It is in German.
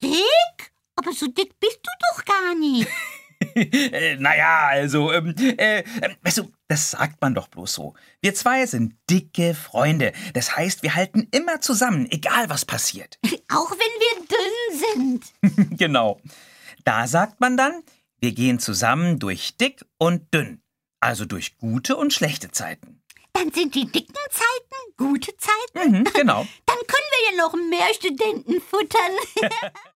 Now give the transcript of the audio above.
Dick? Aber so dick bist du doch gar nicht. Naja, also, weißt du, das sagt man doch bloß so. Wir zwei sind dicke Freunde. Das heißt, wir halten immer zusammen, egal was passiert. Auch wenn wir dünn sind. Genau. Da sagt man dann, wir gehen zusammen durch dick und dünn. Also durch gute und schlechte Zeiten. Dann sind die dicken Zeiten gute Zeiten? Genau. Dann können wir ja noch mehr Studenten futtern.